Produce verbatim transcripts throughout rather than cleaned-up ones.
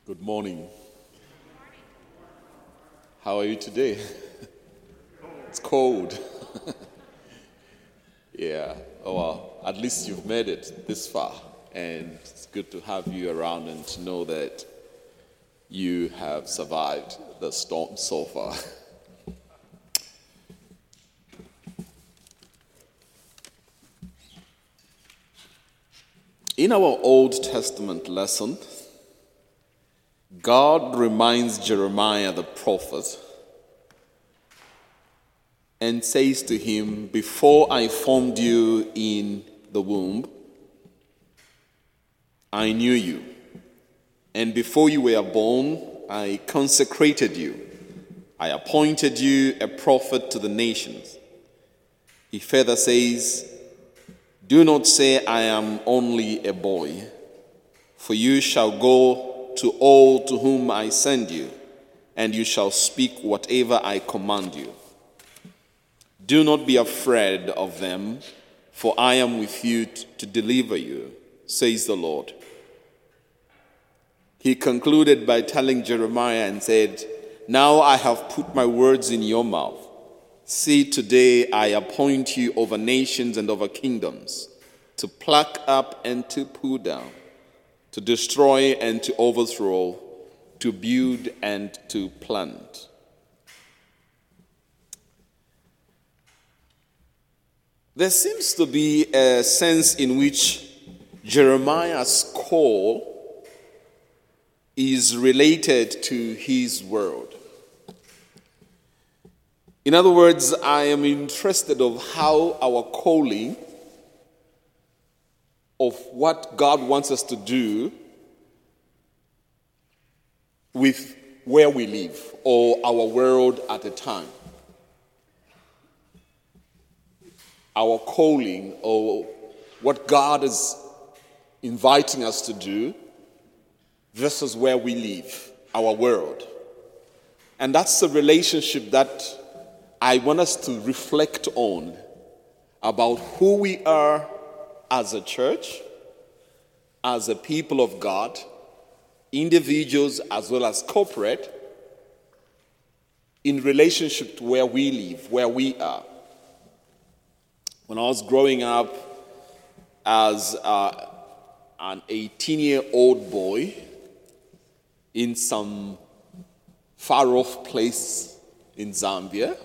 Good morning. How are you today? It's cold. Yeah. Oh well, at least you've made it this far, and it's good to have you around and to know that you have survived the storm so far. In our Old Testament lesson, God reminds Jeremiah the prophet and says to him, "Before I formed you in the womb, I knew you. And before you were born, I consecrated you. I appointed you a prophet to the nations." He further says, "Do not say I am only a boy, for you shall go to all to whom I send you, and you shall speak whatever I command you. Do not be afraid of them, for I am with you t- to deliver you, says the Lord." He concluded by telling Jeremiah and said, "Now I have put my words in your mouth. See, today I appoint you over nations and over kingdoms, to pluck up and to pull down, to destroy and to overthrow, to build and to plant." There seems to be a sense in which Jeremiah's call is related to his world. In other words, I am interested of how our calling, of what God wants us to do with where we live or our world at a time. Our calling or what God is inviting us to do versus where we live, our world. And that's the relationship that I want us to reflect on about who we are as a church, as a people of God, individuals as well as corporate, in relationship to where we live, where we are. When I was growing up as uh, an eighteen-year-old boy in some far-off place in Zambia,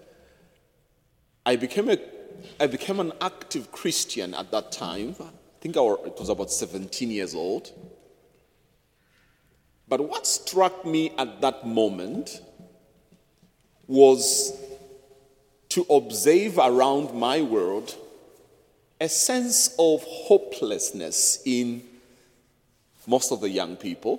I became a I became an active Christian at that time. I think I was about seventeen years old. But what struck me at that moment was to observe around my world a sense of hopelessness in most of the young people,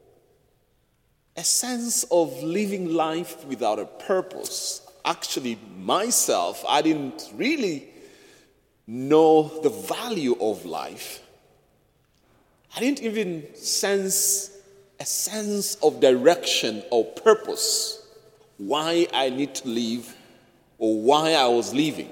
a sense of living life without a purpose. Actually, myself, I didn't really know the value of life. I didn't even sense a sense of direction or purpose, why I need to live or why I was living.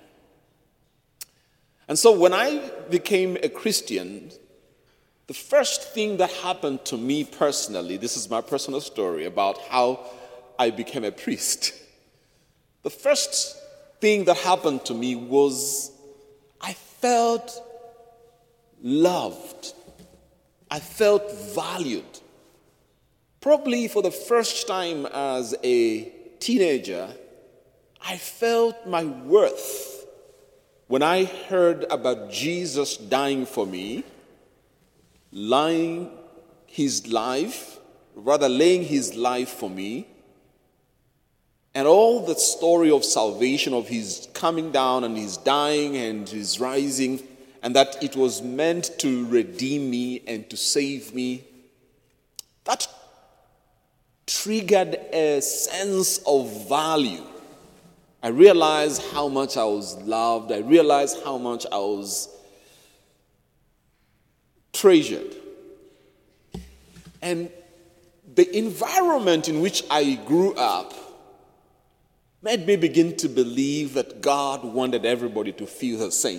And so when I became a Christian, the first thing that happened to me personally, this is my personal story about how I became a priest. The first thing that happened to me was I felt loved. I felt valued. Probably for the first time as a teenager, I felt my worth when I heard about Jesus dying for me, lying his life, rather laying his life for me, and all the story of salvation, of his coming down and his dying and his rising, and that it was meant to redeem me and to save me. That triggered a sense of value. I realized how much I was loved. I realized how much I was treasured. And the environment in which I grew up made me begin to believe that God wanted everybody to feel the same.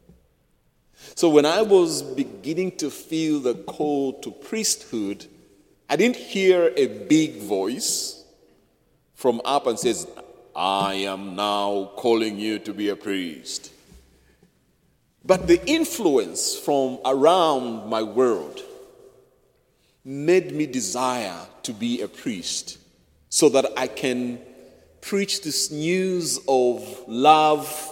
So when I was beginning to feel the call to priesthood, I didn't hear a big voice from up and says, I am now calling you to be a priest. But the influence from around my world made me desire to be a priest so that I can preach this news of love,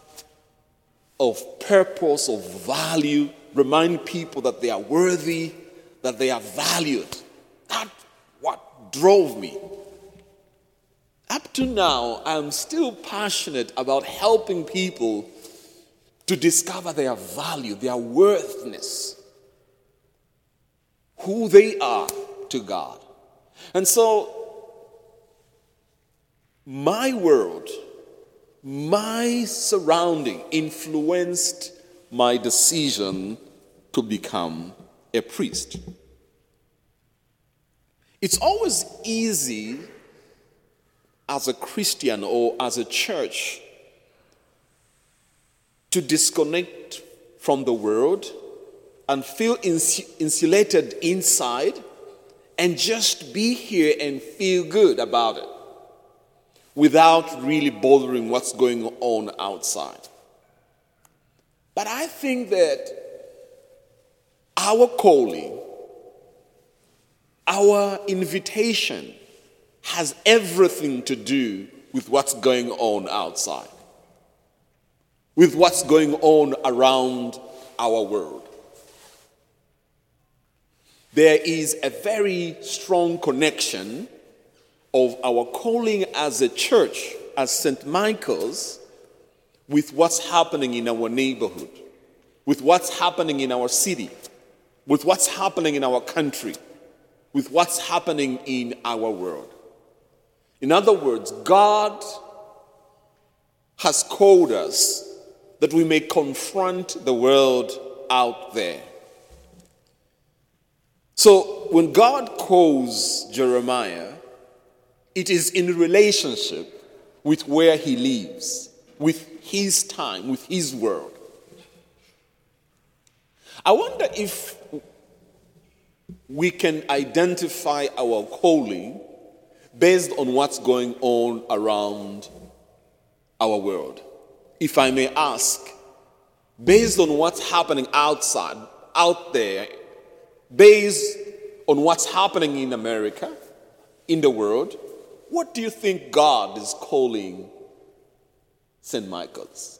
of purpose, of value, remind people that they are worthy, that they are valued. That's what drove me. Up to now, I'm still passionate about helping people to discover their value, their worthiness, who they are to God. And so, my world, my surrounding influenced my decision to become a priest. It's always easy as a Christian or as a church to disconnect from the world and feel ins- insulated inside and just be here and feel good about it without really bothering what's going on outside. But I think that our calling, our invitation has everything to do with what's going on outside, with what's going on around our world. There is a very strong connection of our calling as a church, as Saint Michael's, with what's happening in our neighborhood, with what's happening in our city, with what's happening in our country, with what's happening in our world. In other words, God has called us that we may confront the world out there. So when God calls Jeremiah, it is in relationship with where he lives, with his time, with his world. I wonder if we can identify our calling based on what's going on around our world. If I may ask, based on what's happening outside, out there, based on what's happening in America, in the world, what do you think God is calling Saint Michael's?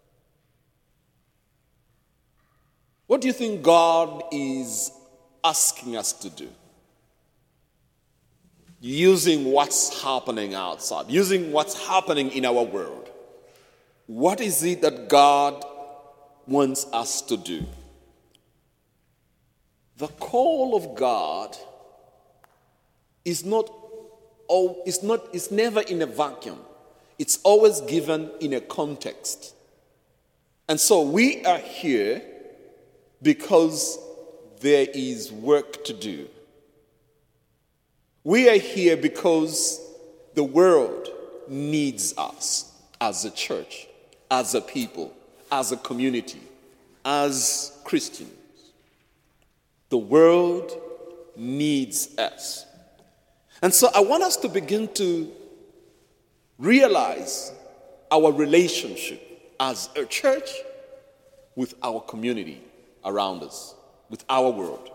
What do you think God is asking us to do? Using what's happening outside, using what's happening in our world. What is it that God wants us to do? The call of God is not, oh, it's not, it's never in a vacuum. It's always given in a context. And so we are here because there is work to do. We are here because the world needs us as a church, as a people, as a community, as Christians. The world needs us. And so I want us to begin to realize our relationship as a church with our community around us, with our world.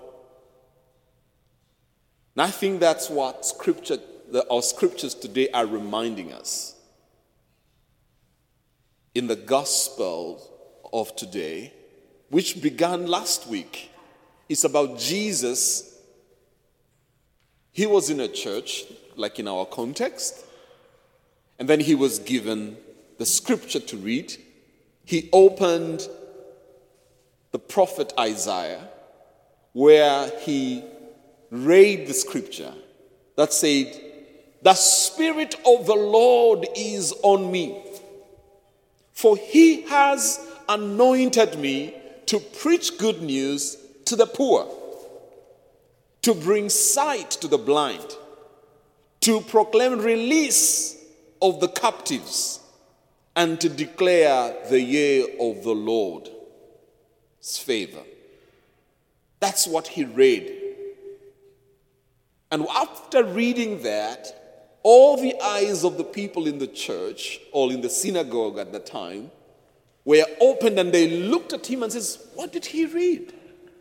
And I think that's what scripture, the, our scriptures today are reminding us. In the gospel of today, which began last week, it's about Jesus. He was in a church, like in our context, and then he was given the scripture to read. He opened the prophet Isaiah, where he read the scripture that said, "The Spirit of the Lord is on me, for he has anointed me to preach good news to the poor, to bring sight to the blind, to proclaim release of the captives, and to declare the year of the Lord's favor." That's what he read. And after reading that, all the eyes of the people in the church, or in the synagogue at the time, were opened, and they looked at him and says, "What did he read?"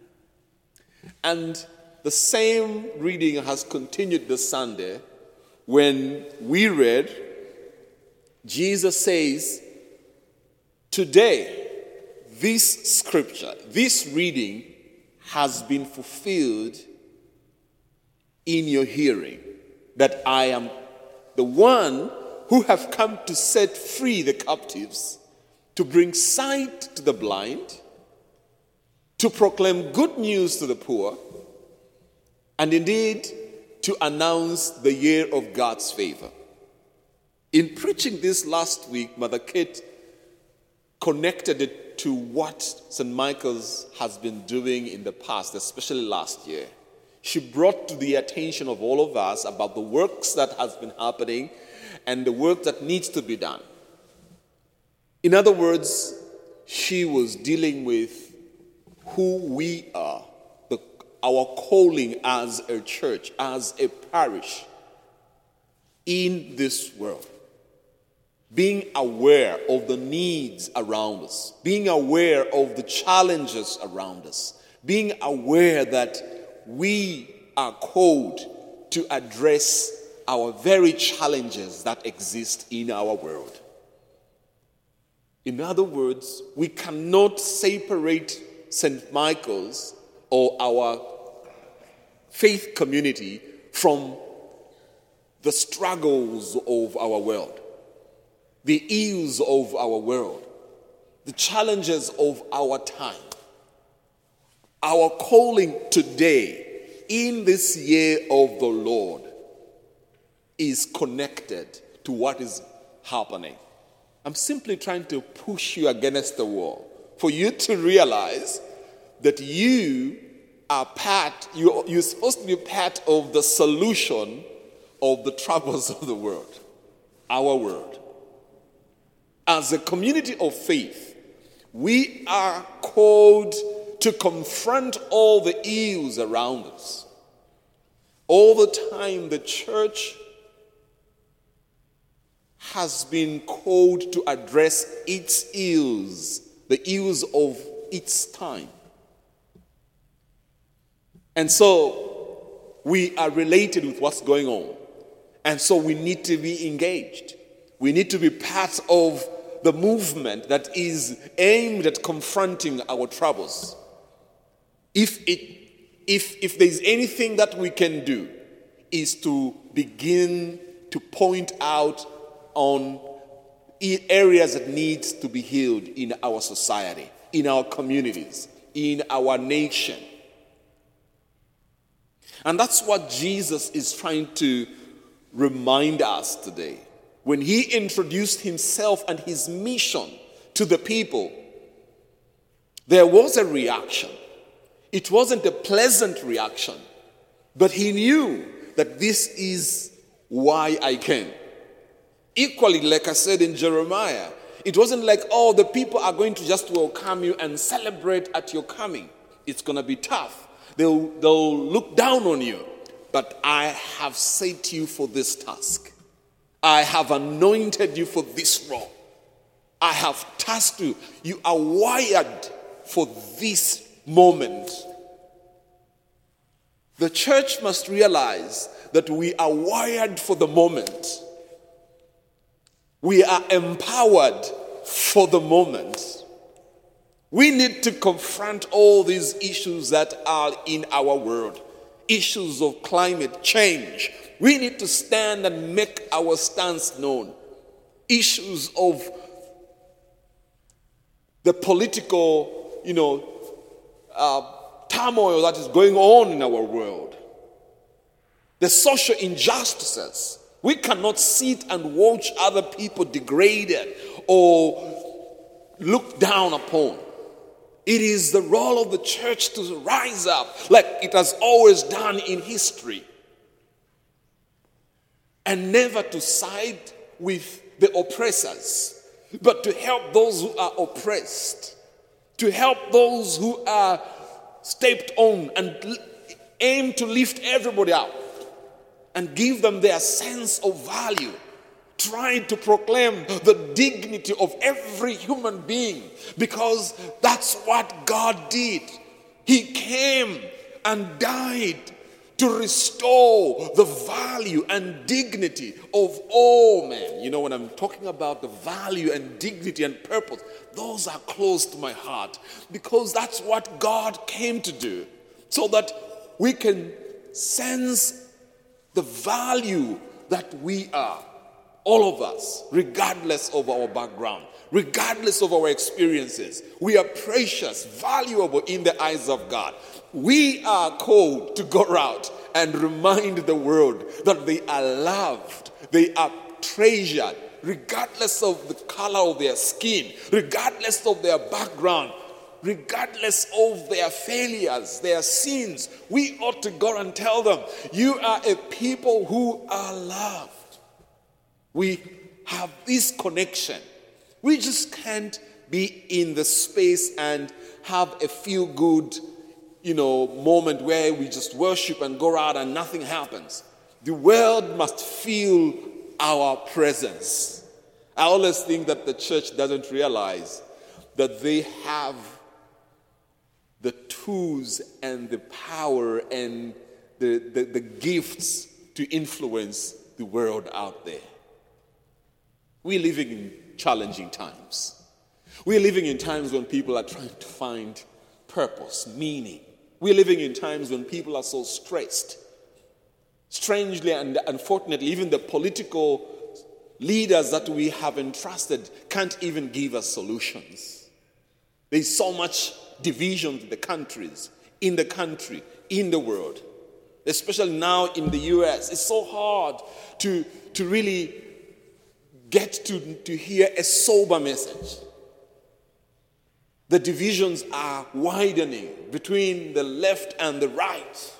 And the same reading has continued this Sunday when we read, Jesus says, "Today, this scripture, this reading has been fulfilled in your hearing, that I am the one who have come to set free the captives, to bring sight to the blind, to proclaim good news to the poor, and indeed to announce the year of God's favor." In preaching this last week, Mother Kate connected it to what Saint Michael's has been doing in the past, especially last year. She brought to the attention of all of us about the works that has been happening and the work that needs to be done. In other words, she was dealing with who we are, the, our calling as a church, as a parish in this world. Being aware of the needs around us, being aware of the challenges around us, being aware that we are called to address our very challenges that exist in our world. In other words, we cannot separate Saint Michael's or our faith community from the struggles of our world, the ills of our world, the challenges of our time. Our calling today, in this year of the Lord, is connected to what is happening. I'm simply trying to push you against the wall for you to realize that you are part, you, you're supposed to be part of the solution of the troubles of the world, our world. As a community of faith, we are called to confront all the ills around us. All the time, the church has been called to address its ills, the ills of its time. And so we are related with what's going on. And so we need to be engaged. We need to be part of the movement that is aimed at confronting our troubles. If it if if there's anything that we can do, is to begin to point out on areas that need to be healed in our society, in our communities, in our nation. And that's what Jesus is trying to remind us today. When he introduced himself and his mission to the people, there was a reaction. It wasn't a pleasant reaction, but he knew that this is why I came. Equally, like I said in Jeremiah, it wasn't like, oh, the people are going to just welcome you and celebrate at your coming. It's going to be tough. They'll, they'll look down on you. But I have set you for this task. I have anointed you for this role. I have tasked you. You are wired for this moment. The church must realize that we are wired for the moment. We are empowered for the moment. We need to confront all these issues that are in our world. Issues of climate change. We need to stand and make our stance known. Issues of the political, you know, uh, turmoil that is going on in our world. The social injustices. We cannot sit and watch other people degraded or looked down upon. It is the role of the church to rise up like it has always done in history. And never to side with the oppressors, but to help those who are oppressed, to help those who are stepped on and aim to lift everybody up. and give them their sense of value. Trying to proclaim the dignity of every human being, because that's what God did. He came and died to restore the value and dignity of all men. You know, when I'm talking about the value and dignity and purpose, those are close to my heart, because that's what God came to do, so that we can sense the value that we are. All of us, regardless of our background, regardless of our experiences, we are precious, valuable in the eyes of God. We are called to go out and remind the world that they are loved, they are treasured, regardless of the color of their skin, regardless of their background, regardless of their failures, their sins. We ought to go and tell them, you are a people who are loved. We have this connection. We just can't be in the space and have a feel-good, you know, moment where we just worship and go out and nothing happens. The world must feel our presence. I always think that the church doesn't realize that they have the tools and the power and the, the, the gifts to influence the world out there. We're living in challenging times. We're living in times when people are trying to find purpose, meaning. We're living in times when people are so stressed. Strangely and unfortunately, even the political leaders that we have entrusted can't even give us solutions. There's so much division in the countries, in the country, in the world. Especially now in the U S. It's so hard to, to really get to, to hear a sober message. The divisions are widening between the left and the right.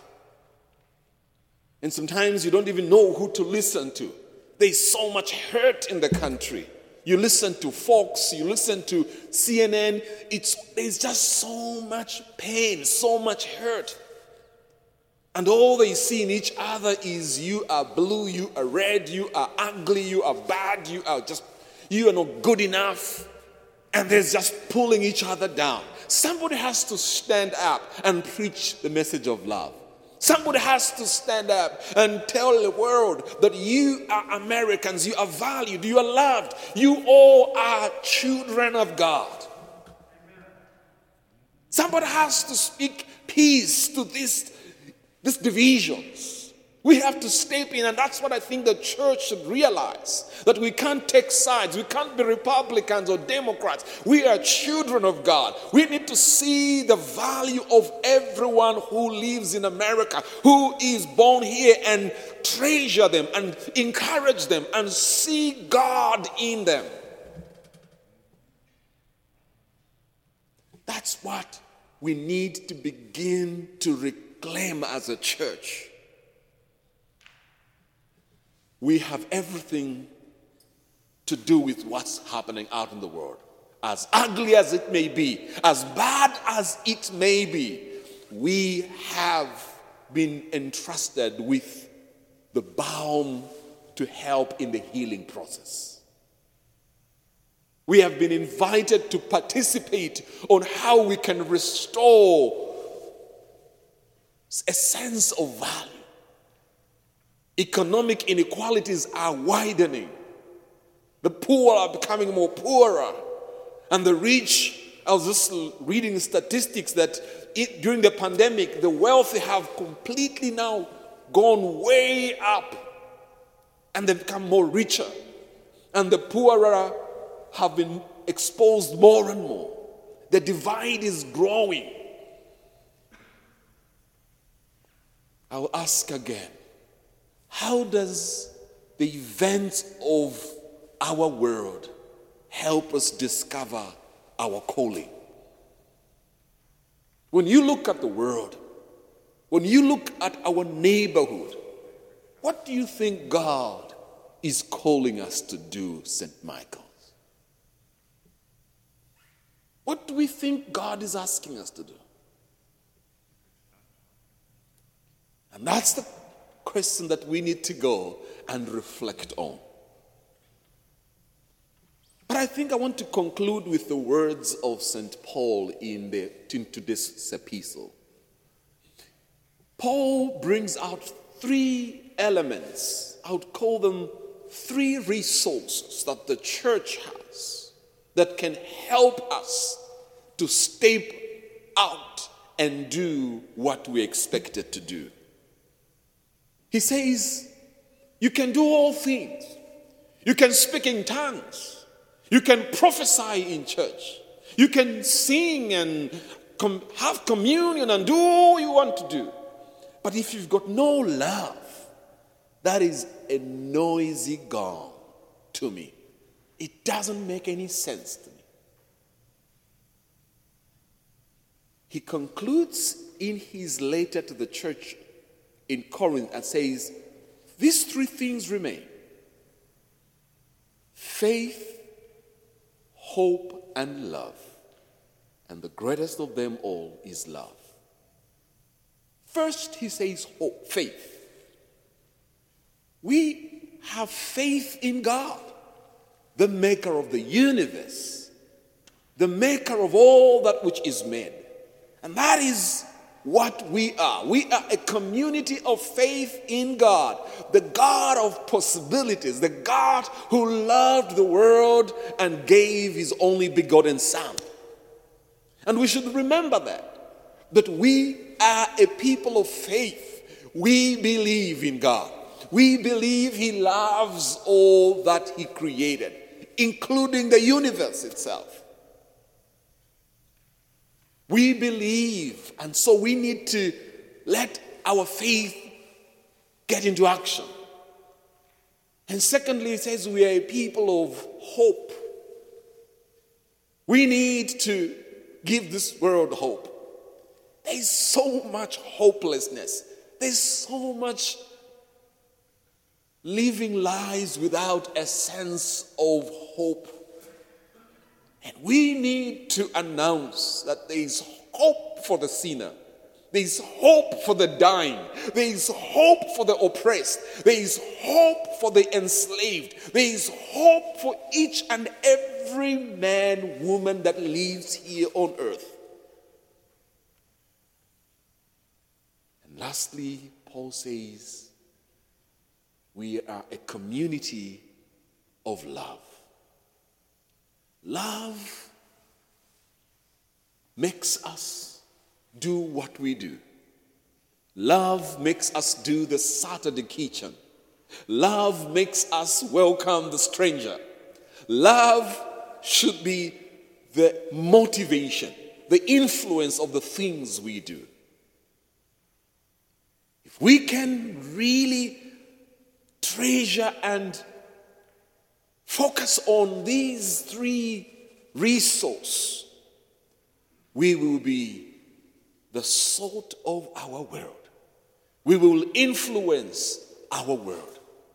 And sometimes you don't even know who to listen to. There's so much hurt in the country. You listen to Fox, you listen to C N N, it's, there's just so much pain, so much hurt. And all they see in each other is you are blue, you are red, you are ugly, you are bad, you are just, you are not good enough. And they're just pulling each other down. Somebody has to stand up and preach the message of love. Somebody has to stand up and tell the world that you are Americans, you are valued, you are loved. You all are children of God. Somebody has to speak peace to this These divisions. We have to step in, and that's what I think the church should realize. That we can't take sides. We can't be Republicans or Democrats. We are children of God. We need to see the value of everyone who lives in America, who is born here, and treasure them and encourage them and see God in them. That's what we need to begin to reclaim as a church. We have everything to do with what's happening out in the world. As ugly as it may be, as bad as it may be, we have been entrusted with the balm to help in the healing process. We have been invited to participate on how we can restore a sense of value. Economic inequalities are widening. The poor are becoming more poorer. And the rich, I was just reading statistics that it, during the pandemic, the wealthy have completely now gone way up. And they've become more richer. And the poorer have been exposed more and more. The divide is growing. I will ask again, how does the events of our world help us discover our calling? When you look at the world, when you look at our neighborhood, what do you think God is calling us to do, Saint Michael's? What do we think God is asking us to do? And that's the question that we need to go and reflect on. But I think I want to conclude with the words of Saint Paul in, the, into this epistle. Paul brings out three elements. I would call them three resources that the church has that can help us to step out and do what we expected to do. He says, you can do all things. You can speak in tongues. You can prophesy in church. You can sing and com- have communion and do all you want to do. But if you've got no love, that is a noisy gong to me. It doesn't make any sense to me. He concludes in his letter to the church in Corinth and says, these three things remain: faith, hope, and love. And the greatest of them all is love. First, he says hope, faith. We have faith in God, the maker of the universe, the maker of all that which is made. And that is what we are. We are a community of faith in God, the God of possibilities, the God who loved the world and gave his only begotten Son. And we should remember that, that we are a people of faith. We believe in God. We believe he loves all that he created, including the universe itself. We believe, and so we need to let our faith get into action. And secondly, it says we are a people of hope. We need to give this world hope. There's so much hopelessness. There's so much living lives without a sense of hope. And we need to announce that there is hope for the sinner. There is hope for the dying. There is hope for the oppressed. There is hope for the enslaved. There is hope for each and every man, woman that lives here on earth. And lastly, Paul says, we are a community of love. Love makes us do what we do. Love makes us do the Saturday kitchen. Love makes us welcome the stranger. Love should be the motivation, the influence of the things we do. If we can really treasure and focus on these three resources, we will be the salt of our world. We will influence our world.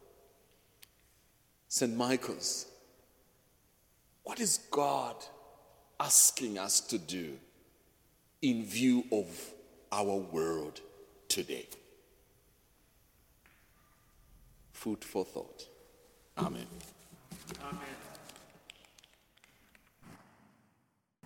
Saint Michael's, what is God asking us to do in view of our world today? Food for thought. Amen. Amen.